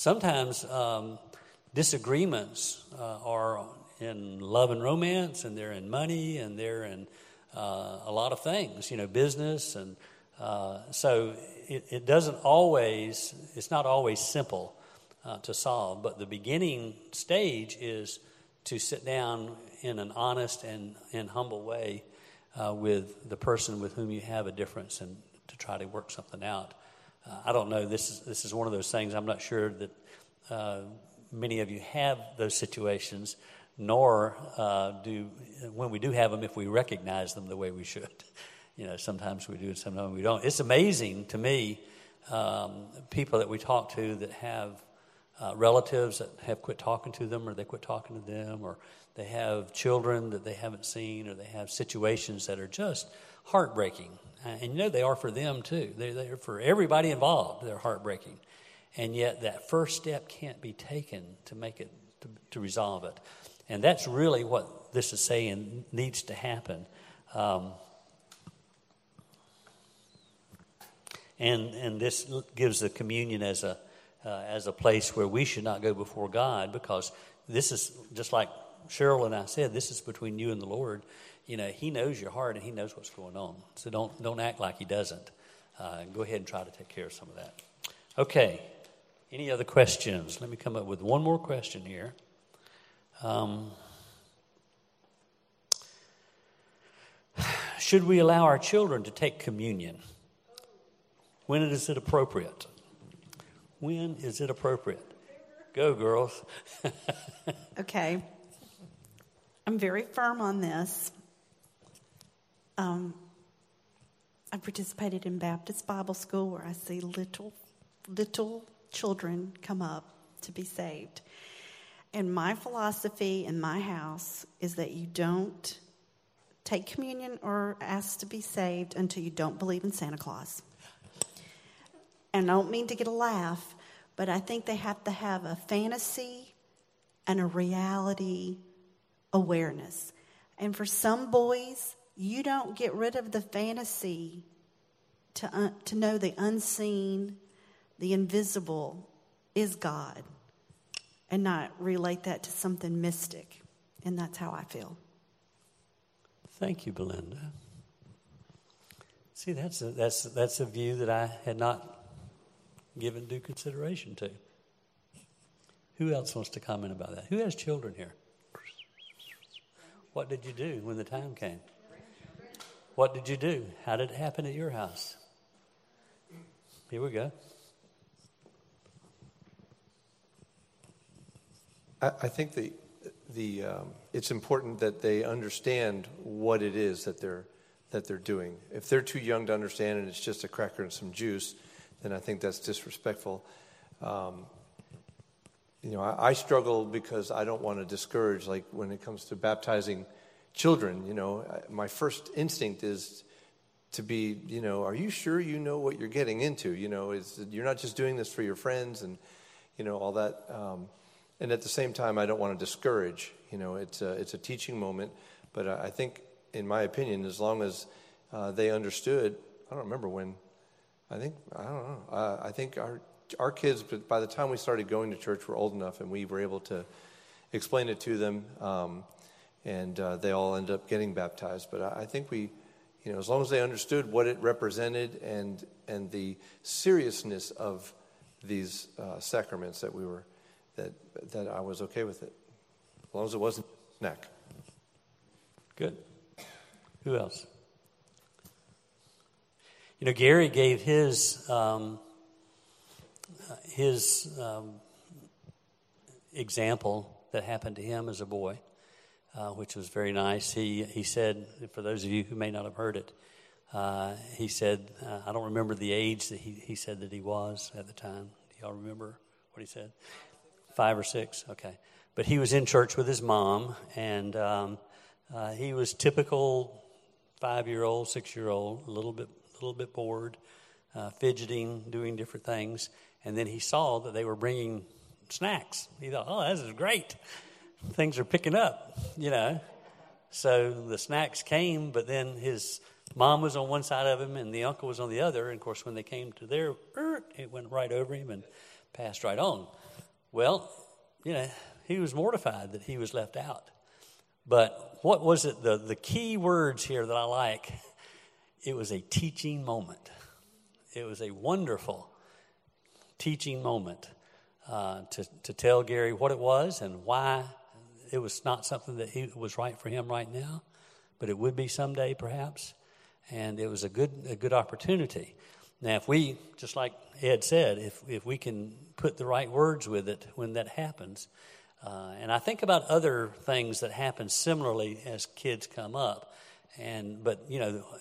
disagreements are in love and romance, and they're in money, and they're in a lot of things, business, and so it doesn't always. It's not always simple to solve, but the beginning stage is to sit down in an honest and humble way with the person with whom you have a difference, and to try to work something out. I don't know. This is one of those things. I'm not sure that many of you have those situations, nor when we do have them, if we recognize them the way we should. sometimes we do and sometimes we don't. It's amazing to me, people that we talk to that have relatives that have quit talking to them, or they quit talking to them, or they have children that they haven't seen, or they have situations that are just heartbreaking. And they are for them too. They're for everybody involved. They're heartbreaking. And yet that first step can't be taken to make it, to resolve it. And that's really what this is saying needs to happen. And this gives the communion as a place where we should not go before God, because this is just like Cheryl and I said, this is between you and the Lord. He knows your heart and He knows what's going on. So don't act like He doesn't. Go ahead and try to take care of some of that. Okay. Any other questions? Let me come up with one more question here. Should we allow our children to take communion? When is it appropriate? When is it appropriate? Go, girls. Okay. I'm very firm on this. I participated in Baptist Bible School, where I see little children come up to be saved. And my philosophy in my house is that you don't take communion or ask to be saved until you don't believe in Santa Claus. And I don't mean to get a laugh, but I think they have to have a fantasy and a reality awareness. And for some boys, you don't get rid of the fantasy to know the unseen, the invisible is God, and not relate that to something mystic. And that's how I feel. Thank you, Belinda. See, that's a view that I had not given due consideration to. Who else wants to comment about that? Who has children here? What did you do when the time came? What did you do? How did it happen at your house? Here we go. I think it's important that they understand what it is that they're doing. If they're too young to understand and it's just a cracker and some juice, then I think that's disrespectful. I struggle because I don't want to discourage, like when it comes to baptizing children, my first instinct is to be, are you sure you know what you're getting into? You're not just doing this for your friends and, all that. And at the same time, I don't want to discourage. It's a teaching moment. But I think, in my opinion, as long as they understood, I don't remember when. I don't know. I think our kids, by the time we started going to church, were old enough, and we were able to explain it to them, and they all ended up getting baptized. But I think we, as long as they understood what it represented and the seriousness of these sacraments that we were. That I was okay with it, as long as it wasn't a snack. Good. Who else? Gary gave his example that happened to him as a boy, which was very nice. He said, for those of you who may not have heard it, he said, I don't remember the age that he said that he was at the time. Do y'all remember what he said? 5 or 6, okay. But he was in church with his mom, and he was typical 5-year-old, 6-year-old, a little bit bored, fidgeting, doing different things. And then he saw that they were bringing snacks. He thought, oh, this is great. Things are picking up, So the snacks came, but then his mom was on one side of him and the uncle was on the other. And, of course, when they came to their, it went right over him and passed right on. Well, he was mortified that he was left out. But what was it, the key words here that I like? It was a teaching moment. It was a wonderful teaching moment to tell Gary what it was and why it was not something that was right for him right now, but it would be someday perhaps. And it was a good opportunity. Now, if we, just like Ed said, if we can put the right words with it when that happens, and I think about other things that happen similarly as kids come up, but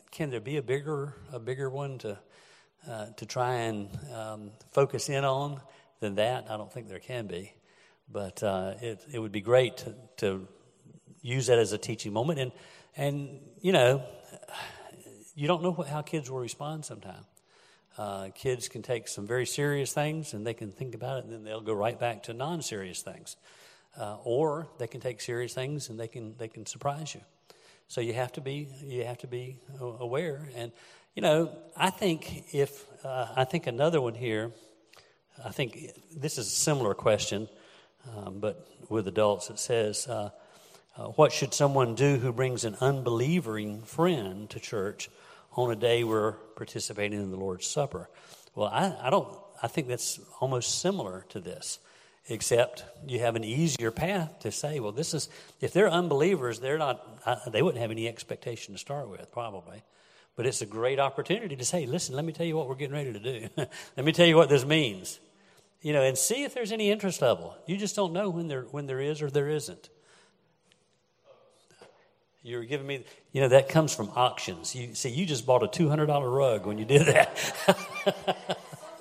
can there be a bigger one to try and focus in on than that? I don't think there can be, but it would be great to use that as a teaching moment. And you know, you don't know how kids will respond sometime. Kids can take some very serious things and they can think about it, and then they'll go right back to non-serious things, or they can take serious things and they can surprise you. So you have to be aware. And you know, I think another one here. I think this is a similar question, but with adults. It says, "What should someone do who brings an unbelieving friend to church on a day we're participating in the Lord's Supper?" Well, I think that's almost similar to this, except you have an easier path to say, well, this is, if they're unbelievers, they wouldn't have any expectation to start with, probably. But it's a great opportunity to say, listen, let me tell you what we're getting ready to do. Let me tell you what this means. You know, and see if there's any interest level. You just don't know when there is or there isn't. You're giving me, you know, that comes from auctions. You just bought a $200 rug when you did that.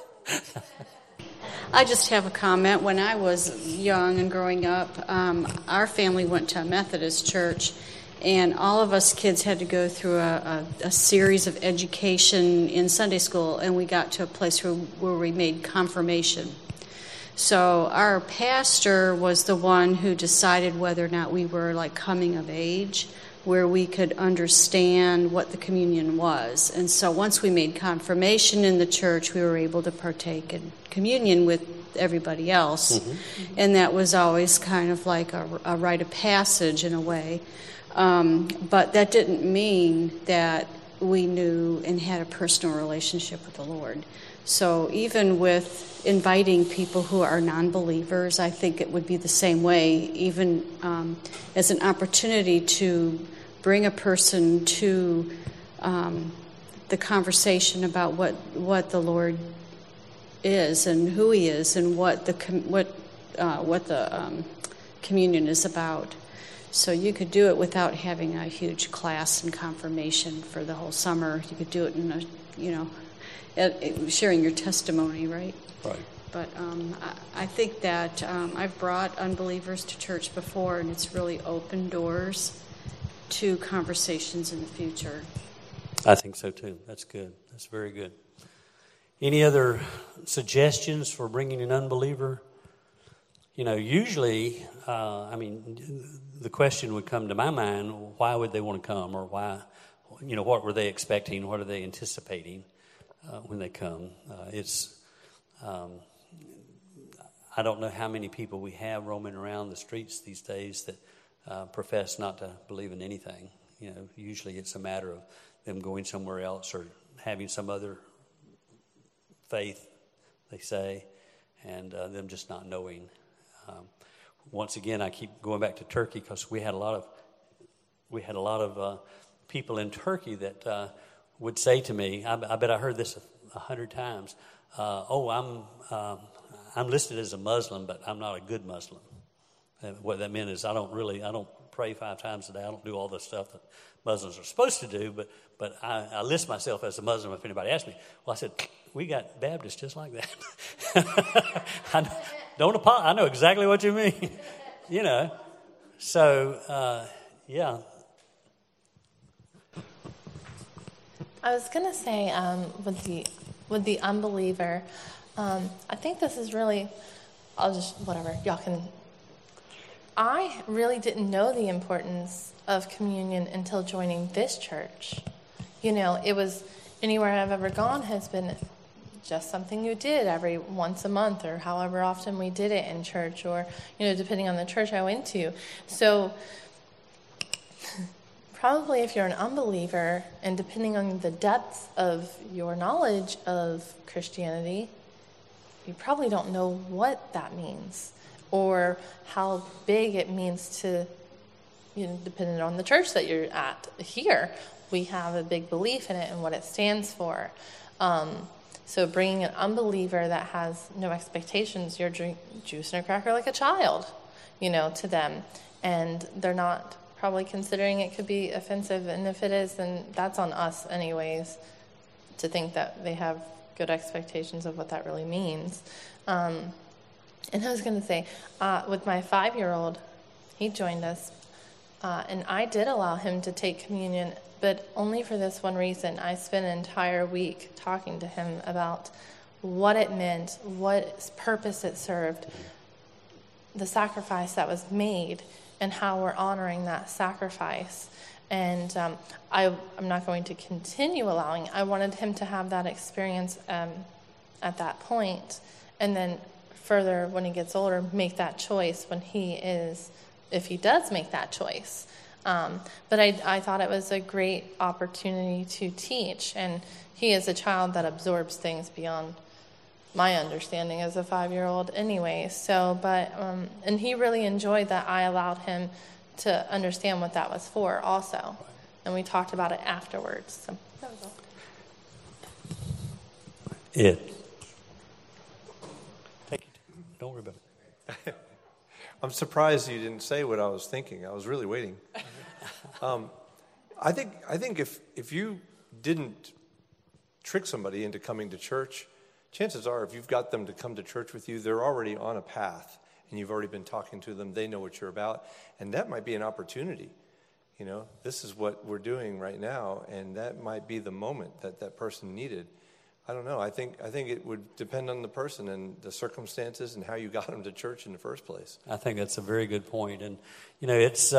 I just have a comment. When I was young and growing up, our family went to a Methodist church, and all of us kids had to go through a series of education in Sunday school, and we got to a place where we made confirmation. So our pastor was the one who decided whether or not we were like coming of age, where we could understand what the communion was. And so once we made confirmation in the church, we were able to partake in communion with everybody else. Mm-hmm. And that was always kind of like a rite of passage in a way. But that didn't mean that we knew and had a personal relationship with the Lord. So even with inviting people who are non-believers, I think it would be the same way, even as an opportunity to bring a person to the conversation about what the Lord is and who He is and what the communion is about. So you could do it without having a huge class and confirmation for the whole summer. You could do it in sharing your testimony, right? Right. But I think that I've brought unbelievers to church before, and it's really opened doors to conversations in the future. I think so too. That's good. That's very good. Any other suggestions for bringing an unbeliever? You know, usually, the question would come to my mind, why would they want to come, or why, you know, what were they expecting? What are they anticipating when they come? I don't know how many people we have roaming around the streets these days that profess not to believe in anything. You know, usually it's a matter of them going somewhere else or having some other faith, they say, and them just not knowing. Once again, I keep going back to Turkey because we had a lot of people in Turkey that would say to me, I bet I heard this 100 times. I'm listed as a Muslim, but I'm not a good Muslim. And what that meant is I don't pray 5 times a day. I don't do all the stuff that Muslims are supposed to do, but I list myself as a Muslim if anybody asks me. Well, I said, we got Baptists just like that. I know exactly what you mean. You know. So, yeah. I was going to say with the unbeliever, I think this is really, I really didn't know the importance of communion until joining this church. You know, it was, anywhere I've ever gone has been just something you did every once a month or however often we did it in church, or, you know, depending on the church I went to. So probably if you're an unbeliever, and depending on the depth of your knowledge of Christianity, you probably don't know what that means or how big it means to, you know, depending on the church that you're at. Here, we have a big belief in it and what it stands for. So bringing an unbeliever that has no expectations, you're juicing a cracker like a child, you know, to them. And they're not probably considering it could be offensive, and if it is, then that's on us anyways, to think that they have good expectations of what that really means. And I was going to say, with my 5-year-old, he joined us, and I did allow him to take communion, but only for this one reason. I spent an entire week talking to him about what it meant, what purpose it served, the sacrifice that was made, and how we're honoring that sacrifice. And I'm not going to continue allowing. I wanted him to have that experience at that point, and then further, when he gets older, make that choice if he does make that choice. But I thought it was a great opportunity to teach, and he is a child that absorbs things beyond my understanding as a 5-year-old anyway. And he really enjoyed that I allowed him to understand what that was for also. And we talked about it afterwards. So that was all. Don't worry about it. I'm surprised you didn't say what I was thinking. I was really waiting. I think if you didn't trick somebody into coming to church, chances are if you've got them to come to church with you, they're already on a path, and you've already been talking to them. They know what you're about, and that might be an opportunity. You know, this is what we're doing right now, and that might be the moment that person needed. I don't know. I think it would depend on the person and the circumstances and how you got them to church in the first place. I think that's a very good point. And, you know, it's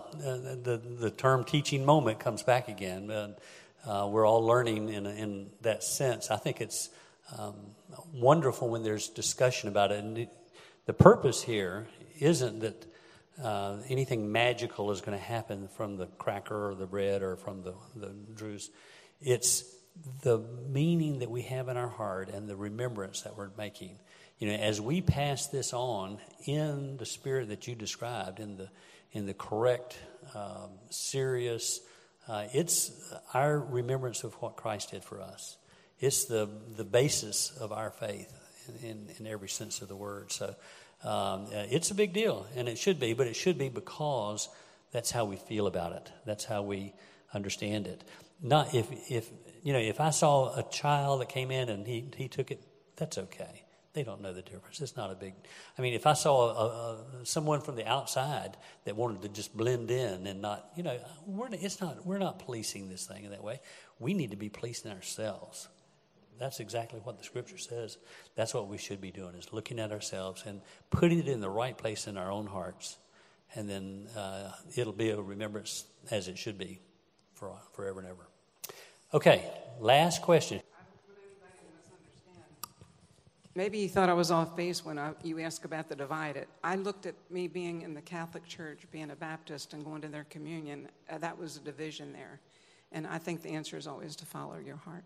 the term teaching moment comes back again. We're all learning in that sense. I think it's wonderful when there's discussion about it. And the purpose here isn't that anything magical is going to happen from the cracker or the bread or from the juice. It's the meaning that we have in our heart and the remembrance that we're making. You know, as we pass this on in the spirit that you described, in the correct, serious, it's our remembrance of what Christ did for us. It's the basis of our faith in every sense of the word. So it's a big deal, and it should be, but it should be because that's how we feel about it. That's how we understand it. Not if I saw a child that came in and he took it, that's okay. They don't know the difference. It's not a big. I mean, if I saw someone from the outside that wanted to just blend in and not, we're not policing this thing in that way. We need to be policing ourselves. That's exactly what the Scripture says. That's what we should be doing, is looking at ourselves and putting it in the right place in our own hearts, and then it'll be a remembrance as it should be for forever and ever. Okay, last question. I don't want anybody to misunderstand. Maybe you thought I was off base when you asked about the divided. I looked at me being in the Catholic Church, being a Baptist, and going to their communion. That was a division there. And I think the answer is always to follow your heart.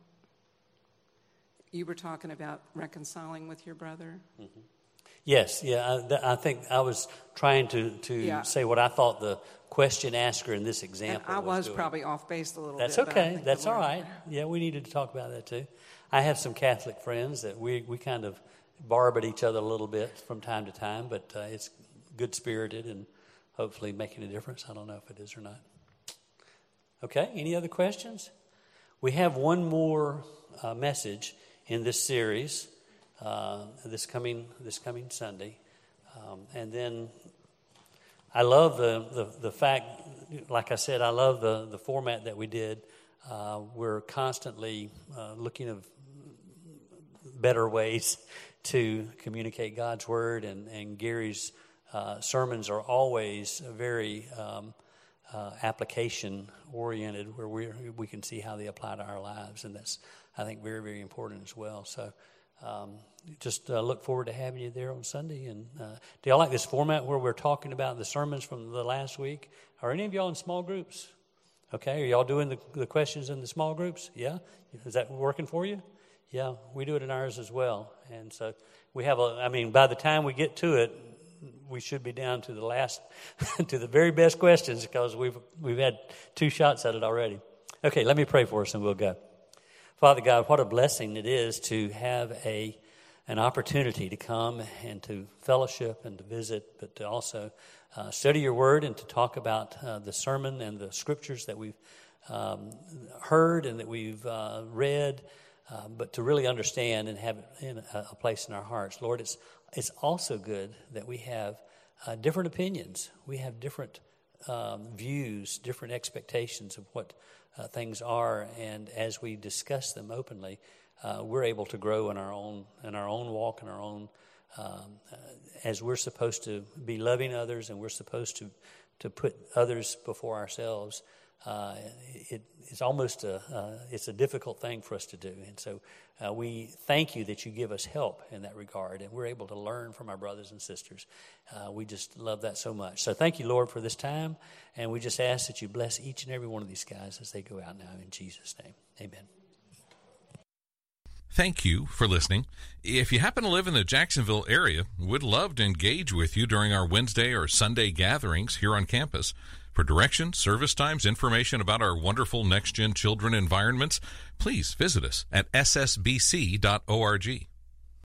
You were talking about reconciling with your brother. Mm-hmm. Yes, I think I was trying to say what I thought the question asker in this example and I was doing. Probably off base a little That's bit. That's okay. That's all right. Yeah, we needed to talk about that too. I have some Catholic friends that we kind of barb at each other a little bit from time to time, but it's good-spirited and hopefully making a difference. I don't know if it is or not. Okay, any other questions? We have one more message in this series this coming Sunday, and then I love the fact, like I said, I love the format that we did. We're constantly looking of better ways to communicate God's word, and Gary's sermons are always very application oriented, where we can see how they apply to our lives, and that's, I think, very, very important as well. So just look forward to having you there on Sunday. And do y'all like this format where we're talking about the sermons from the last week? Are any of y'all in small groups? Okay, are y'all doing the questions in the small groups? Yeah? Is that working for you? Yeah, we do it in ours as well. And so we have by the time we get to it, we should be down to the last, to the very best questions, because we've had 2 shots at it already. Okay, let me pray for us and we'll go. Father God, what a blessing it is to have a an opportunity to come and to fellowship and to visit, but to also study your word and to talk about the sermon and the scriptures that we've heard and that we've read, but to really understand and have it in a place in our hearts. Lord, it's also good that we have different opinions. We have different views, different expectations of what things are, and as we discuss them openly, we're able to grow in our own walk, in our own as we're supposed to be loving others, and we're supposed to put others before ourselves. It's almost it's a difficult thing for us to do, and so we thank you that you give us help in that regard, and we're able to learn from our brothers and sisters. We just love that so much. So thank you, Lord, for this time, and we just ask that you bless each and every one of these guys as they go out now in Jesus' name. Amen. Thank you for listening. If you happen to live in the Jacksonville area, we'd love to engage with you during our Wednesday or Sunday gatherings here on campus. For directions, service times, information about our wonderful Next Gen Children environments, please visit us at ssbc.org.